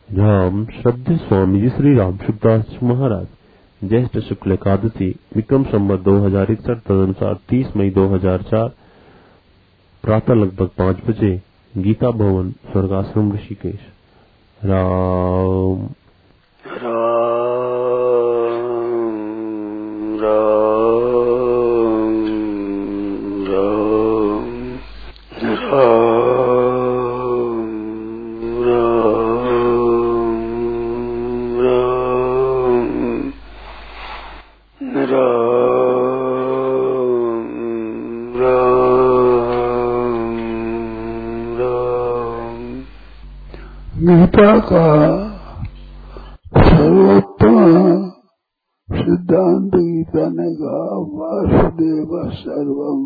राम शब्द स्वामी जी श्री राम सुखदास महाराज। ज्येष्ठ शुक्ल एकादशी विक्रम संवत 2061 तदनुसार 30 मई 2004 प्रातः लगभग 5 बजे गीता भवन स्वर्गाश्रम ऋषिकेश। राम गीता का सर्वोत्तम सिद्धांत गीता ने कहा वासुदेव सर्वम।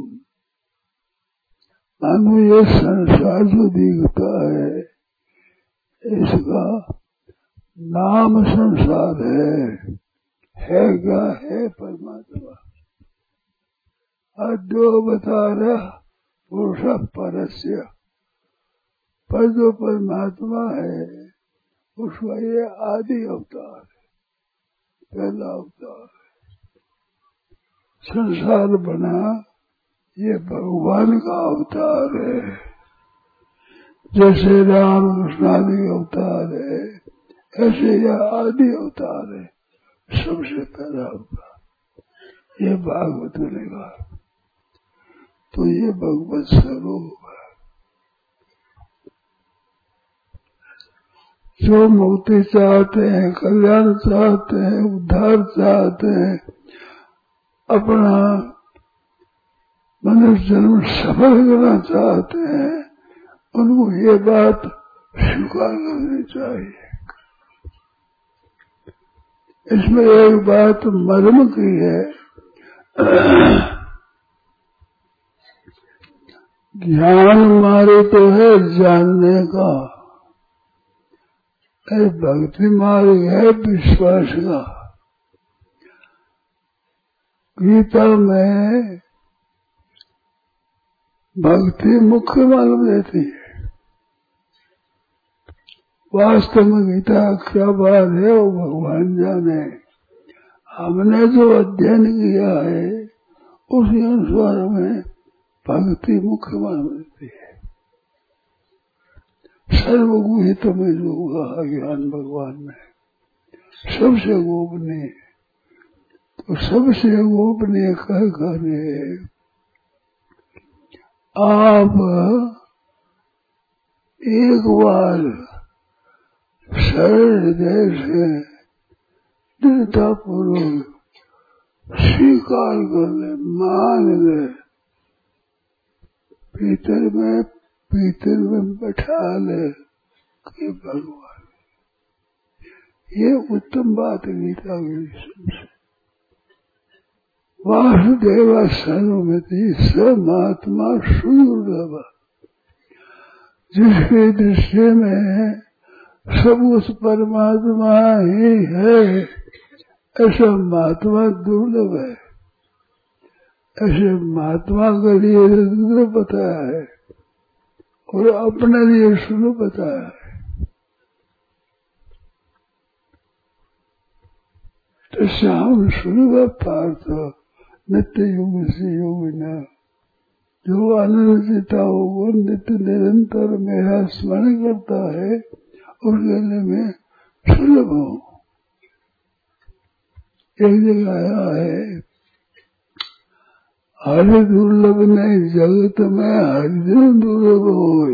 मानो ये संसार जो दिखता है इसका नाम संसार है क्या है परमात्मा। अद्वैतार पुरुष परस्य, पर जो परमात्मा है उसका ये आदि अवतार है, पहला अवतार है। संसार बना ये भगवान का अवतार है। जैसे राम कृष्ण आदि अवतार है ऐसे यह आदि अवतार है, सबसे पहला अवतार। ये भागवत ने कहा। तो ये भगवत स्वरूप है। जो मुक्ति चाहते हैं, कल्याण चाहते हैं, उद्धार चाहते हैं, अपना मनुष्य जन्म सफल करना चाहते हैं, उनको ये बात स्वीकार करनी चाहिए। इसमें एक बात मर्म की है, ज्ञान मारे तो है जानने का, भक्ति मार्ग है विश्वास का। गीता में भक्ति मुख्य मालूम देती है। वास्तव में गीता क्या बात है वो भगवान जाने। हमने जो अध्ययन किया है उसी अनुसार में भक्ति मुख्य मालूम देती है। सर्वगुहित में जो कहा ज्ञान भगवान में सबसे गोपनीय, तो सबसे गोपनीय कह करे आप एक बार सरल हृदय से दृढ़तापूर्वक स्वीकार कर ले, मान ले, भीतर में बैठा ले कि भगवान। ये उत्तम बात गीता की सबसे। वासुदेव सर्वमिति स महात्मा सुदुर्लभ। जिसकी दृष्टि में सब उस परमात्मा ही है, ऐसा महात्मा दुर्लभ है। ऐसे महात्मा के लिए रुद्र बताया है और अपने लिए शुरू बताया है। तो श्याम शुरू पार्थ नित्य युग से योग न, जो आनंद जीता हो वो नित्य निरंतर मेरा स्मरण करता है उसके लिए मैं सुलभ हूँ। एक जगह आया है, हरि दुर्लभ नहीं जगत में हरिजन दुर्लभ हो।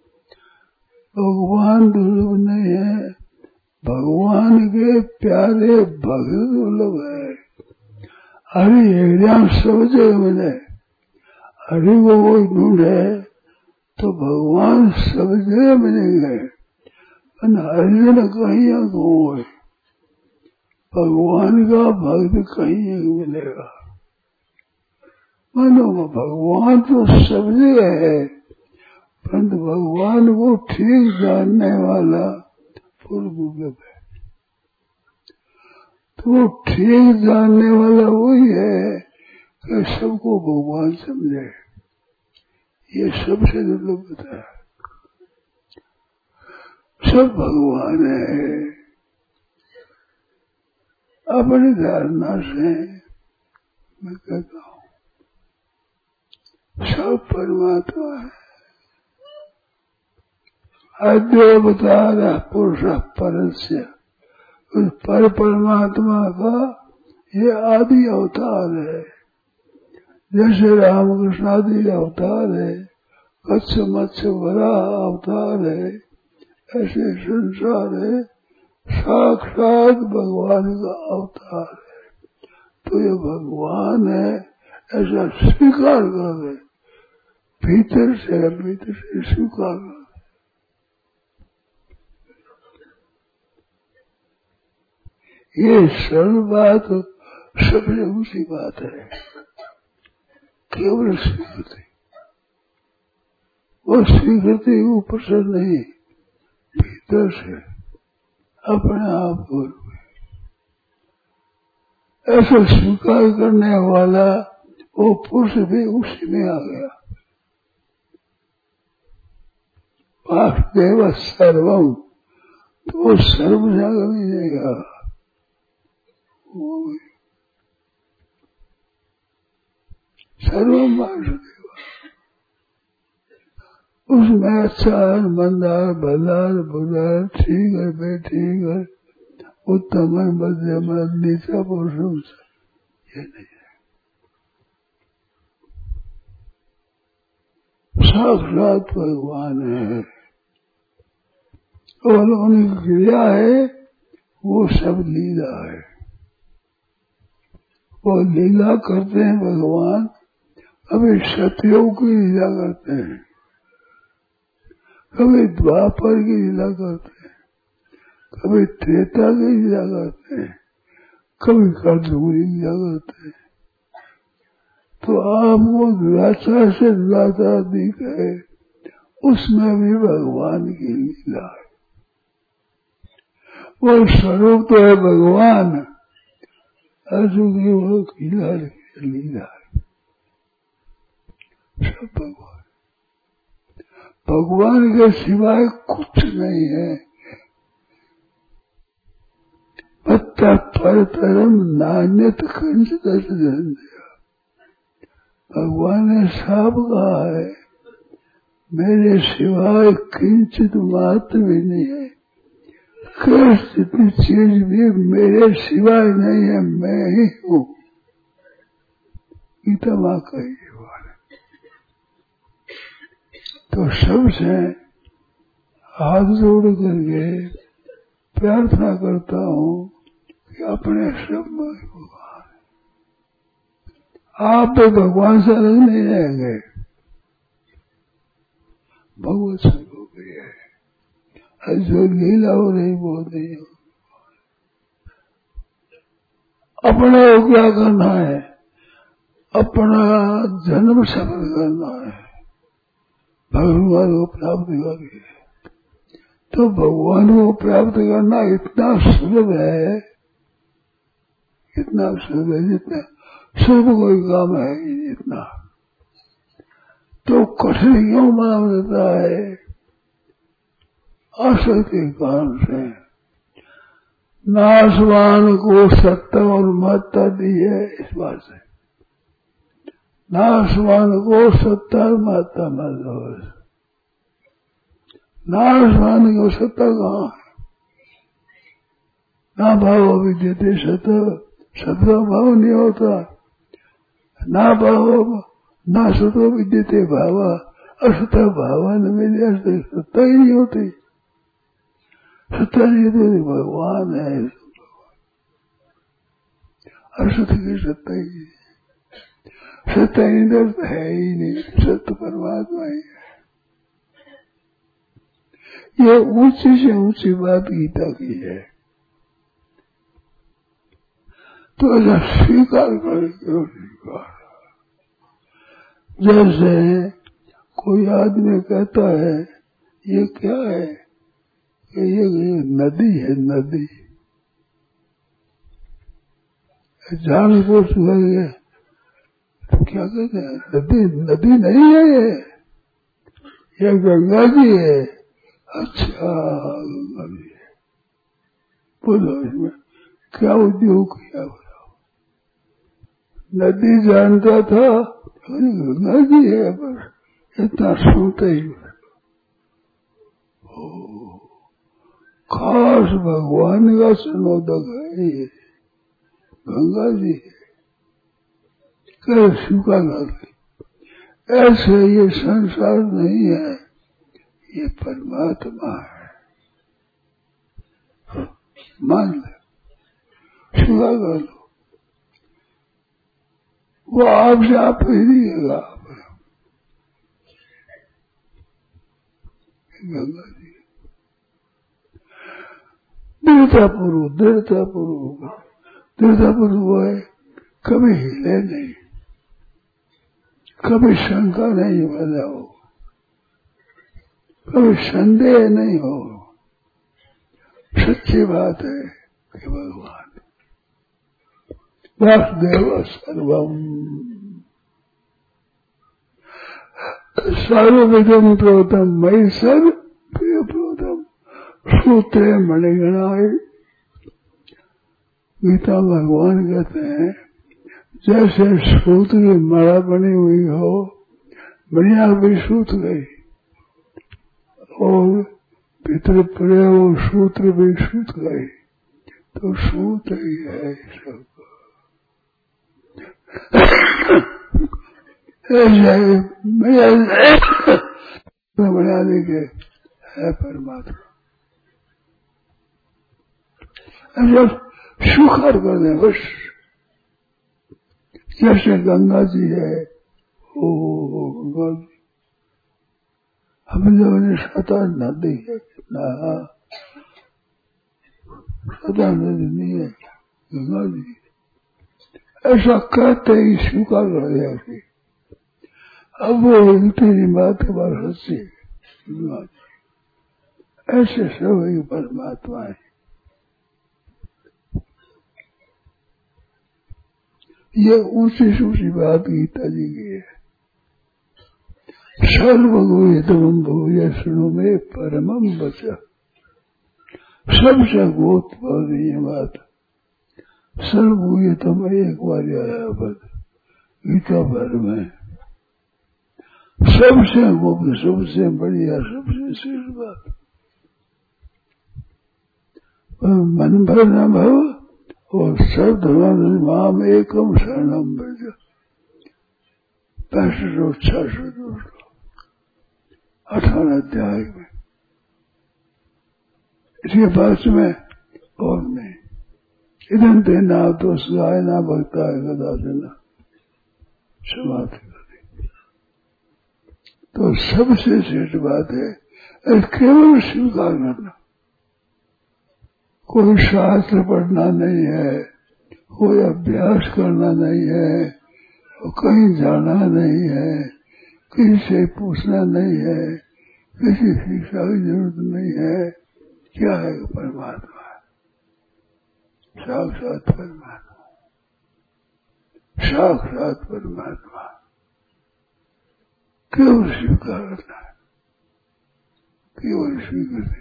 भगवान दुर्लभ नहीं है, भगवान के प्यारे भक्त दुर्लभ है। हरि हृदय सब जगह मिले, हरि को कोई ढूंढे तो भगवान सब जगह मिलेंगे, हरिजन कहीं हो, भगवान का भक्त कहीं मिलेगा। मानो भगवान तो सब जगह है, परंतु भगवान को ठीक जानने वाला पूर्ण दुर्लभ है। तो ठीक जानने वाला वही है कि सबको भगवान समझे। ये सबसे दुर्लभ होता है। सब भगवान है। अपनी धारणा से मैं कहता हूँ सब परमात्मा है। अद्योवतार पुरुष परस्य, उस पर परमात्मा का ये आदि अवतार है। जैसे रामकृष्ण आदि अवतार है, कच्छ मत्स्य वराह अवतार है, ऐसे संसार है साक्षात भगवान का अवतार है। तो ये भगवान है ऐसा स्वीकार कर रहे, भीतर से स्वीकार कर। ये सरल बात सबसे ऊंची बात है, केवल स्वीकृति। वो स्वीकृति ऊपर से नहीं, भीतर से अपने आप को ऐसा स्वीकार करने वाला वो पुरुष भी उसी में आ गया। वासुदेव सर्वम, तो वो सर्व जगह में जाएगा। सर्वम वासुदेव, उसमें अच्छा मंदार भलार बुलार ठीक है बेठीक है, उत्तम है मध्यम है नीचा पुरुष, ये नहीं है। साक्षात भगवान है और उनकी क्रिया है वो सब लीला है। वो लीला करते हैं भगवान, कभी सतयुग की लीला करते हैं, कभी द्वापर की लीला करते हैं, कभी त्रेता की लीला करते हैं, कभी कलयुग की लीला करते हैं। तो आपको दुराचार से दुराचार दिख है, उसमें भी भगवान की लीला है। वो स्वरूप तो है भगवान, अर्जुन वो लीला है। सब भगवान, भगवान के सिवाय कुछ नहीं है। पत्ता पर तरम नान्यत कंच दस जन दिया। भगवान ने साफ कहा है, मेरे सिवाय किंचित मात्र भी नहीं है। जितनी चीज भी मेरे सिवाय नहीं है, मैं ही हूँ। गीता माँ कही वाले। तो सबसे हाथ जोड़ करके प्रार्थना करता हूँ कि अपने सब भगवान, आप भी भगवान से अलग नहीं रहेंगे। भगवत स्वरूप ही है, जो लीला हो रही वो नहीं हो। अपने को क्या करना है, अपना जन्म सफल करना है, भगवान को प्राप्त करके। तो भगवान को प्राप्त करना इतना सुलभ है, इतना सुलभ है, जितना सुलभ कोई काम है इतना। तो कठिन क्यों मालूम देता है? आसक्ति के कारण से। नाशवान को सत्ता और महत्ता दी है इस बात से। नाशवान को सत्ता और महत्ता मतलब, नाशवान को सत्ता कहाँ है? ना भाव विद्यते सत्ता भाव नहीं होता, ना भाव ना सतो विद्यते भाव, असत भावन में सत्ता ही नहीं होती। सत्ता नहीं तो भगवान है, असत की सत्ता ही नहीं, सत्ता ही है ही नहीं, सत्य परमात्मा ही है। ये ऊंची से ऊंची बात गीता की है। तो ऐसा स्वीकार करके स्वीकार। जैसे कोई आदमी कहता है ये क्या है, ये नदी है, नदी जान को सुनेंगे तो क्या कहते हैं, नदी नदी नहीं है, ये गंगा जी है, अच्छा बोलो इसमें क्या उद्योग किया बताओ। नदी जानता था गंगा जी है, बस इतना सुनते ही खास भगवान का सुनोदक है ये गंगा जी है। कैसे स्वीकार कर ऐसे ये संसार नहीं है, ये परमात्मा है, मान ले स्वीकार कर लो। वो आपसे आप ही दिएगा। आप गंगा जी दृढ़तापूर्वक वो है, कभी हिले नहीं, कभी शंका नहीं पैदा हो, कभी संदेह नहीं हो। सच्ची बात है कि भगवान वासुदेव सर्वम सर्वविधम प्रोतम मई सर्व प्रिय प्रोतम सूत्रे मणिगणाय। गीता भगवान कहते हैं जैसे सूत्र की माला बनी हुई हो, बढ़िया भी सूत गई और भीतर पड़े वो सूत्र भी सूत गए, तो सूत ही है सब। बना देंगे है परमात्मा। जब स्वीकार कर दें बस, जैसे गंगा जी है ओ गंगा जी, हम लोगों ने सता नदी है ना, सता नदी नहीं है गंगा जी, ऐसा कहते ही स्वीकार कर दिया कि अब वो तेरी बात के बाद हंसी गंगा जी। ऐसे सब ही परमात्मा है। ये ऊंची सूची बात गीता जी की है। सर्वगुह्यतमं भूय शृणु मे परमं वचः। सबसे गोत ये बात सर्वगुह्यतम एक बार आया पद गीता भर में, सबसे गोप्त, सबसे बढ़िया, सबसे श्रेष्ठ बात। मन भर न भव और सब धर्म माम एकम शरणम व्रज। 65-66 18 अध्याय में इसके पास में और नहीं। इधन देना तो सदाय ना भक्ता है गदा देना समाधि करें, तो सबसे श्रेष्ठ बात है केवल स्वीकार करना। कोई शास्त्र पढ़ना नहीं है, कोई अभ्यास करना नहीं है, कहीं जाना नहीं है, किसी से पूछना नहीं है, किसी शिक्षा की जरूरत नहीं है। क्या है परमात्मा, साक्षात परमात्मा, साक्षात परमात्मा। केवल स्वीकार करना है, केवल स्वीकृति।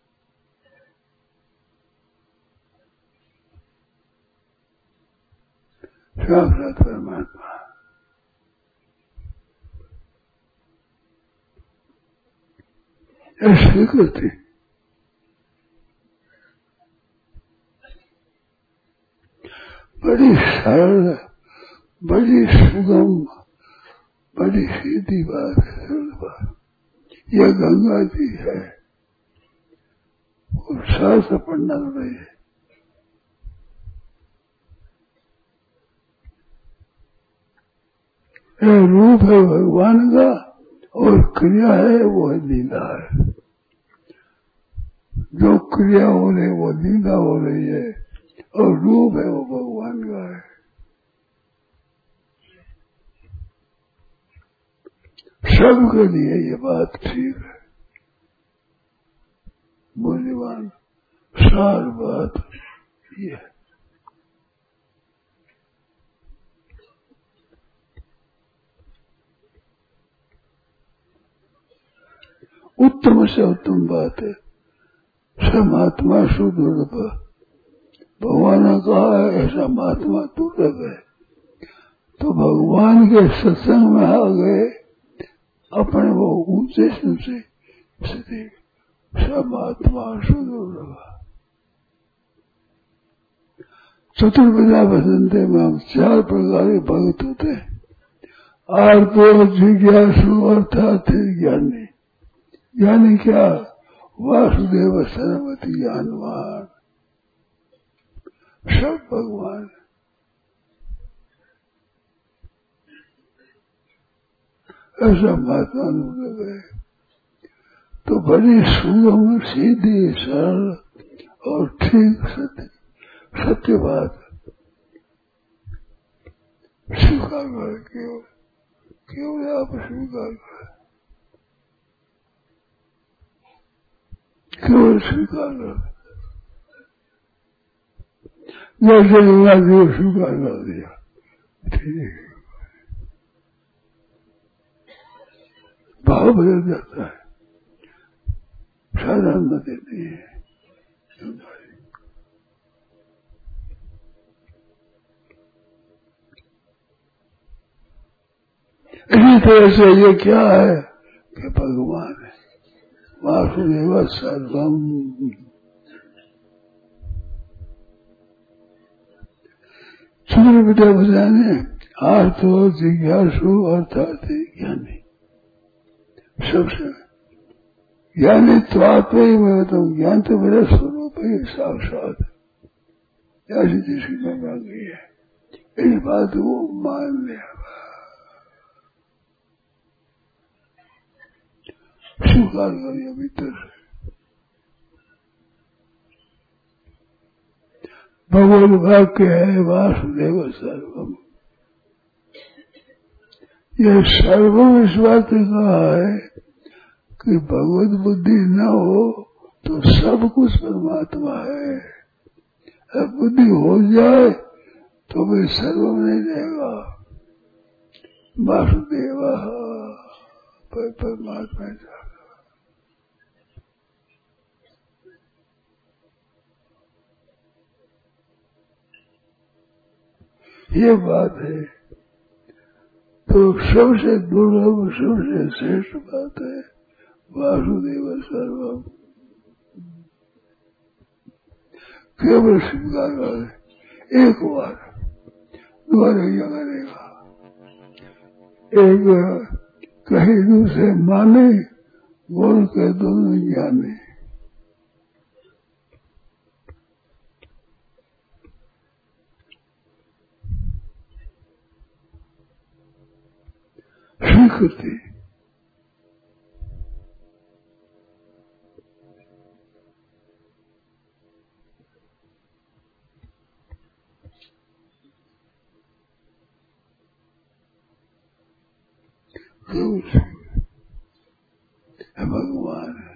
साक्षात परमात्मा स्वीकृति। बड़ी सरल, बड़ी सुगम, बड़ी सीधी बात है, सरल बात। यह गंगा जी है और शास्त्र पढ़ना नहीं है। यह रूप है भगवान का और क्रिया है वो लीला है। जो क्रिया हो रही वो लीला हो रही है और रूप है वो भगवान का है। सबके लिए ये बात ठीक है, मूल्यवान सार बात ये है। उत्तम से उत्तम बात है। महात्मा सुदुर्लभ, भगवान ने कहा है ऐसा महात्मा दुर्लभ है। तो भगवान के सत्संग में आ गए, अपने वो ऊंचे से महात्मा सुदुर्लभ। चतुर्विधा बसंते में हम 4 प्रकार के भक्त होते हैं। आर्तो जिज्ञासु अर्थात ज्ञानी। ज्ञानी क्या? वासुदेव सर्वति ज्ञानवान, सब भगवान। ऐसा महात्मा लोग है। तो बड़ी सुगम सीधी सरल और ठीक सत्य बात स्वीकार कर। क्यों आप स्वीकार करें? क्यों स्वीकार कर? जैसे इंग्रजी स्वीकार कर दिया, ठीक है, भाव बदल जाता है, साधारण नहीं है। इसी तरह से ये क्या है कि भगवान है, वासुदेव सर्वम। सूर्य विद्या बजाने आर्थो जिज्ञासु अर्थात ज्ञानी। सबसे ज्ञानी तो आप ही मैं बताऊं, ज्ञान तो मेरा स्वरूप ही साक्षात है, ऐसी जिसकी मैं मान गई है। इस बात को मान लिया, स्वीकार करिए भीतर से। भगवत वाक्य है वासुदेव सर्वम। यह सर्वम इस बात कहा है कि भगवत बुद्धि न हो तो सब कुछ परमात्मा है। अब बुद्धि हो जाए तो भी सर्वम नहीं रहेगा, वासुदेव परमात्मा जाएगा। ये बात है। तो सबसे दुर्लभ सबसे श्रेष्ठ बात है वासुदेव सर्वम। केवल स्वीकार करे, एक बार दोबारा क्या करेगा? एक कहीं दूसरे माने, बोल के दोनों जाने। स्वीकृति भगवान है।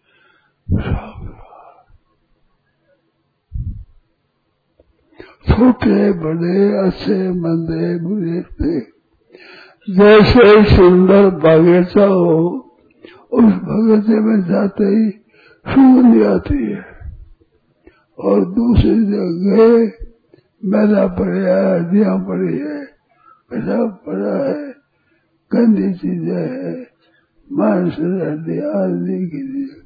छोटे बड़े अच्छे मंदे बुरे थे, जैसे सुंदर बागीचा हो, उस बगीचे में जाते ही सुगंध आती है। और दूसरी जगह मैदा पड़ा है, हड्डियां पड़ी है, पेशाब पड़ा है, गंदी चीजें है, मांस हड्डियां आदि की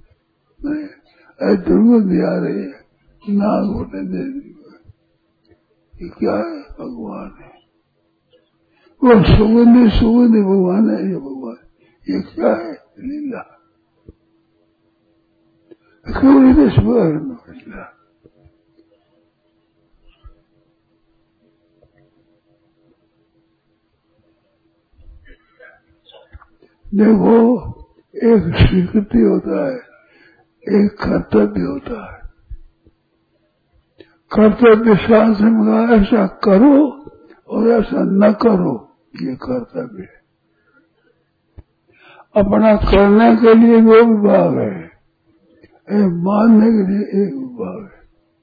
दुर्गंध आ रही है, नाक होने दे दी। ये क्या है? भगवान है। वो सुगंधी भगवान है। ये भगवान ये क्या है? लीला। क्यों लीला लीला? देखो, एक स्वीकृति होता है, एक कर्तव्य होता है। कर्तव्य शास्त्र में ऐसा करो और ऐसा न करो, ये कर्तव्य है। अपना करने के लिए 2 विभाग है, मानने के लिए 1 विभाग है,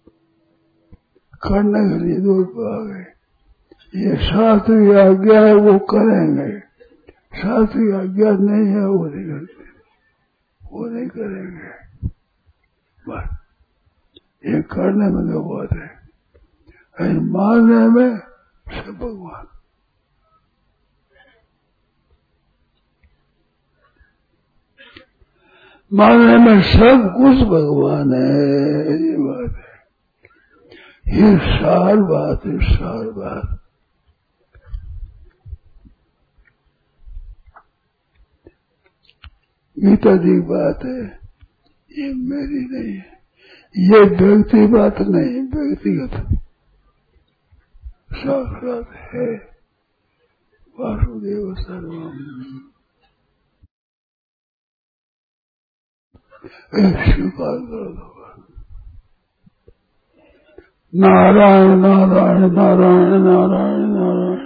करने के लिए 2 विभाग है। ये शास्त्र की आज्ञा है वो करेंगे, शास्त्र की आज्ञा नहीं है वो नहीं करते, वो नहीं करेंगे। बस ये करने में जो बात है, मानने में सब भगवान। मानने में सब कुछ भगवान है, ये बात है। ये सार बात है, सार बात। गीता जी बात है, ये मेरी नहीं है, ये व्यक्ति बात नहीं, व्यक्तिगत साक्षात है वासुदेव सर्वम। एक स्वीकार कर दो, नारायण नारायण नारायण नारायण नारायण।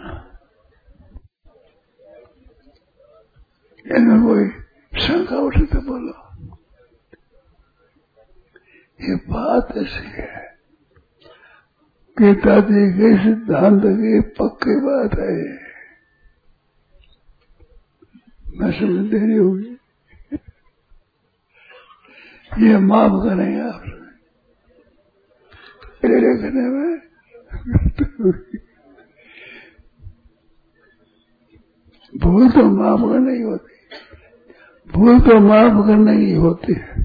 इनमें कोई शंका उठी तो बोलो। ये बात ऐसी है, गीता जी के सिद्धांत की पक्की बात है। मैं समझ देरी होगी, ये माफ करेंगे आप लिखने में। भूल तो माफ करने की होती, भूल तो माफ करने की होती है।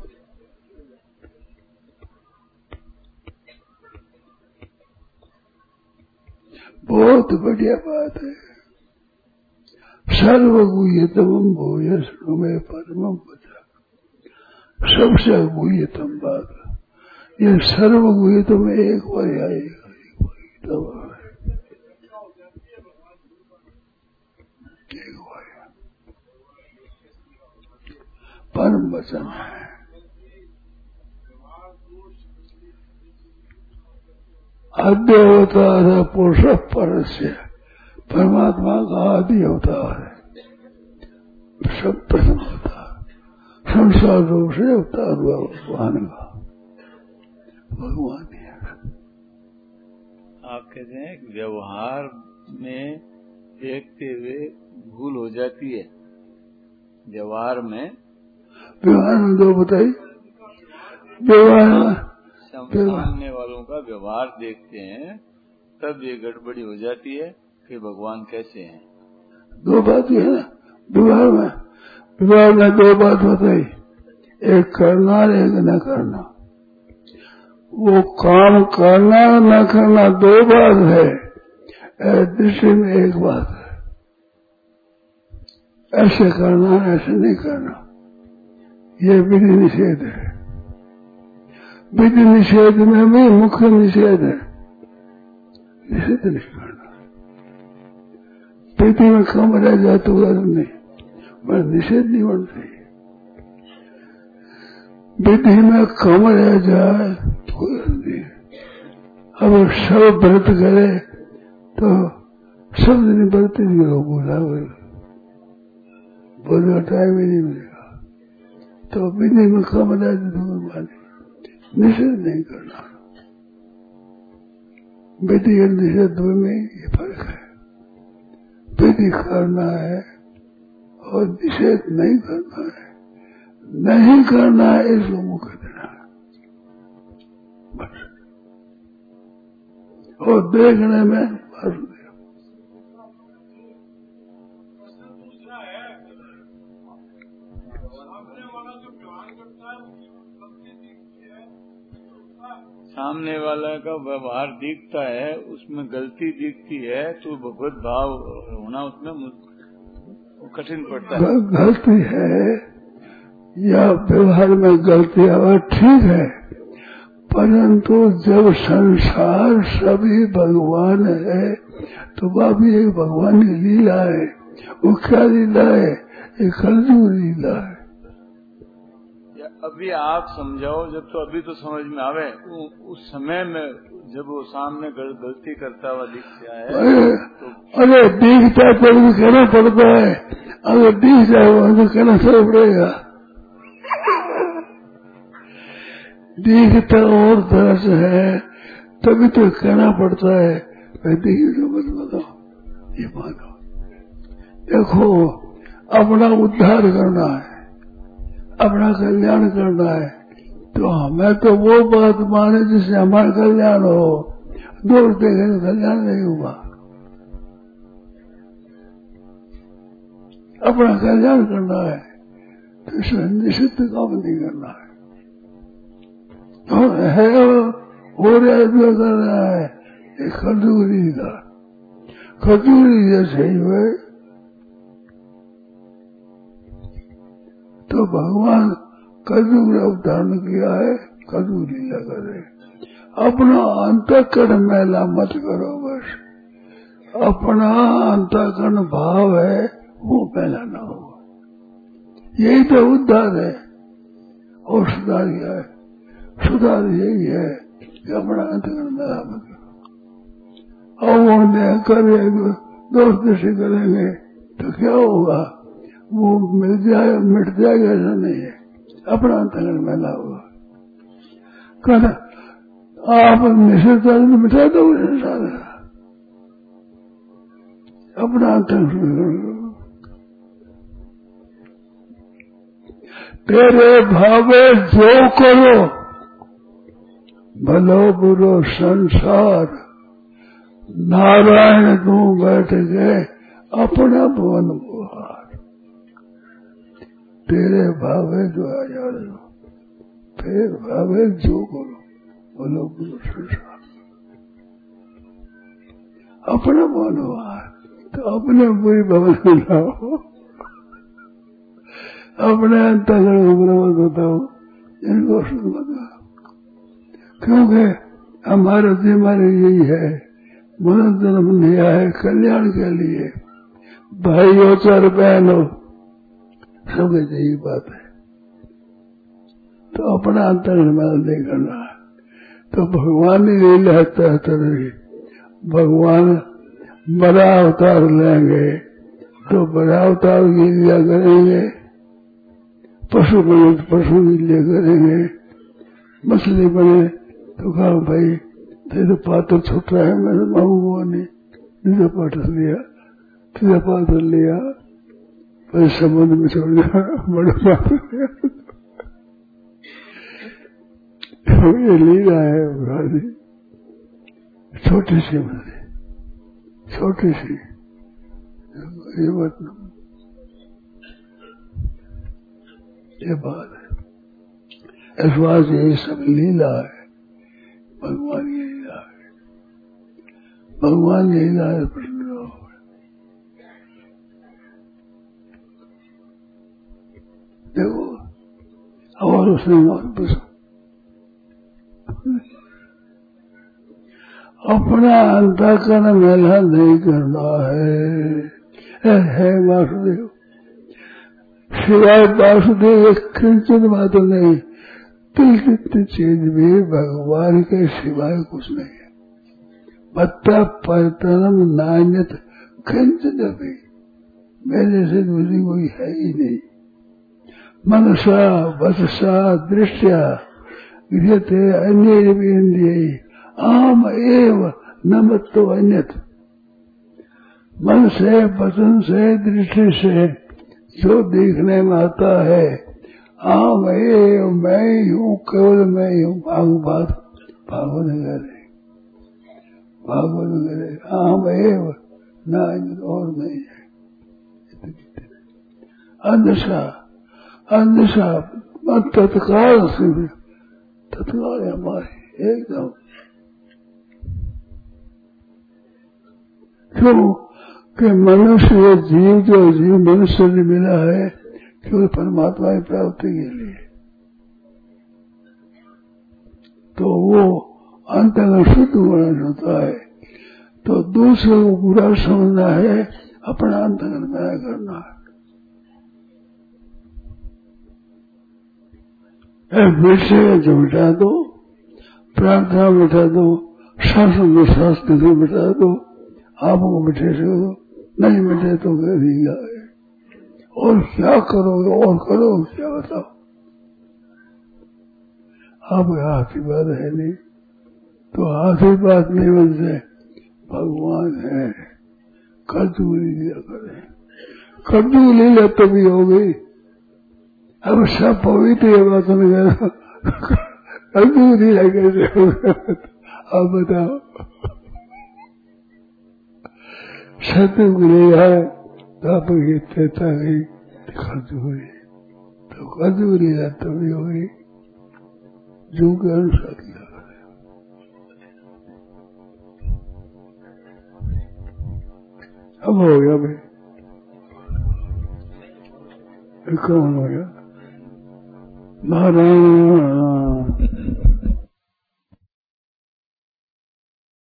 बहुत बढ़िया बात है। सर्वगुह्यतम भूयस्व में परमं वचः, सबसे गुह्यतम बात। ये सर्वगुह्यतम एक बार आएगा, एक बार परम वचन है। आद्य अवतार है पुरुष परस्य, परमात्मा का आदि अवतार है, सब प्रथम अवतार, संसार रूप से अवतार हुआ भगवान का, भगवान ही है। आप कहते हैं कि व्यवहार में देखते हुए भूल हो जाती है। व्यवहार में दो बताइए। व्यवहार सामने वालों का व्यवहार देखते हैं तब ये गड़बड़ी हो जाती है कि भगवान कैसे हैं। दो बात है ना व्यवहार में दो बात बताई, एक करना और एक न करना। वो काम करना न करना दो बात है, दृष्टि में एक बात है। ऐसे करना ऐसे नहीं करना, ये विधि निषेध है। विधि निषेध में भी मुख्य निषेध है, निषेध नहीं करना। विधि में कम रह जाए तो नहीं, पर निषेध नहीं बनती। विधि में कम रह जाए तो नहीं। अब सब व्रत करे तो सब दिन व्रत नहीं करो, बोला टाइम ही नहीं मिलेगा। तो विधि में कम रह जाए तो माने निषेध नहीं करना। विधि और निषेध में ये फर्क है। विधि करना है और निषेध नहीं करना है। नहीं करना है इसको मुख्य देना है बस। और देखने में वासुदेव। सामने वाला का व्यवहार दिखता है, उसमें गलती दिखती है तो भगवत भाव होना उसमें कठिन पड़ता है। गलती है या व्यवहार में गलती और ठीक है, परंतु जब संसार सभी भगवान है तो वह भी एक भगवान की लीला है। वो क्या लीला है? एक कलयुग लीला है। अभी आप समझाओ, जब तो अभी तो समझ में आवे, उस समय में जब वो सामने गलती करता हुआ दिखता है अरे दिखता तो भी कहना पड़ता है। अगर दिख जाए तो कहना चल पड़ेगा। दिखता और तरह से है तभी तो कहना पड़ता है। दिखी तो मत बताओ, ये मानो। देखो अपना उद्धार करना है, अपना कल्याण करना है तो हमें तो वो बात माने जिससे हमारा कल्याण हो, दूर देखे तो कल्याण नहीं होगा। अपना कल्याण करना है तो इसमें निश्चित काम नहीं करना है। तो है हो रहा जो कर रहा है ये खजूरी का, खजूरी जैसे ही हुए तो भगवान खजूर अवतारण किया है, खजूर लीला करे। अपना अंतःकरण मैला मत करो, बस अपना अंतःकरण भाव है वो मैला ना हो, यही तो उद्धार है। और सुधार क्या है? सुधार यही है कि अपना अंतःकरण मैला मत करो। और वो करेंगे दोस्त से करेंगे तो क्या होगा? वो मिट जाएगा ऐसा नहीं है, अपना अंतःकरण मैला होगा। कहना आप निश्चित मिटा दो सारा, अपना अंतःकरण। तेरे भावे जो करो भलो बुरो संसार, नारायण तू बैठ गए अपना भवन बुहार। तेरे भावे जो आ जा रहे हो, फिर भावे जो करो भलो बुरो संसार, अपना भवन बुहार। तो अपने बुरी भवन बनाओ, अपने अंतःकरण को बताओ, इनको शुद्ध बताओ। क्योंकि हमारा जिम्मेदारी यही है, मनुष्य जन्म लिया है कल्याण के लिए। भाइयों चार बहनों सबके यही बात है। तो अपना अंतःकरण मैला नहीं करना है। तो भगवान ही लीला तरह की, भगवान बड़ा अवतार लेंगे तो बड़ा अवतार की लीला करेंगे, पशु बने तो पशु की लीला करेंगे, मछली बने तो कहा भाई तेरे पात्र छूट रहा है, मैंने मांगूंगा नहीं, तुझे पात्र लिया, तुझे पात्र लिया, फिर समुद्र में छोड़ दिया, बड़ा पात्र लिया। ये लीला है भगवान, छोटी सी मछली, छोटी सी, ये मतलब ये बात है। इस बात ये सब लीला है, भगवान की लीला है, भगवान की लीला है। देखो और उसने अपना अंतःकरण मैला नहीं करना है वासुदेव, सिवाय वासुदेव एक किंचित मात्र नहीं, कितनी चीज भी भगवान के सिवाय कुछ नहीं है। पत्ता परतनम नान्यत किंचित भी, मेरे से दूसरी कोई है ही नहीं। मनसा वचसा दृष्टया गृहते अन्य इंद्रिय आम एव नमत्तो अन्यत। मन से, वचन से, दृष्टि से जो देखने में आता है, आम एव मैं ही हूँ, केवल मैं ही हूँ, भागवत करे, भागवत करे, आम एव ना और नहीं है। अंधसा अंधसा तत्काल से भी, तत्काल हमारे एकदम। क्यों कि मनुष्य जीव जो जीव मनुष्य ने मिला है केवल परमात्मा की प्राप्ति के लिए, तो वो अंतःकरण शुद्ध होना चाहता है तो दूसरे को बुरा समझना है, अपना अंतःकरण मैला करना है। विषय जो मिटा दो, प्रार्थना मिटा दो, शास्त्र शास्त्र को मिटा दो, आपको मिटे दो, नहीं मिटे तो करेगा। और क्या करोगे, और करो क्या बताओ? आप हाथ की बात है नहीं, तो हाथ की बात नहीं बनते। भगवान है, कद्दू लीला करें, कद्दू लीला तभी हो गई अब सब पवित्र बात में अधूरी लगे। अब बताओ सत्य गिरेगा तो आप कहता है खजूरी, तो खजूरी तभी होगी जो के अनुसार लग रहे। अब हो गया भाई, कौन हो गया? नारायण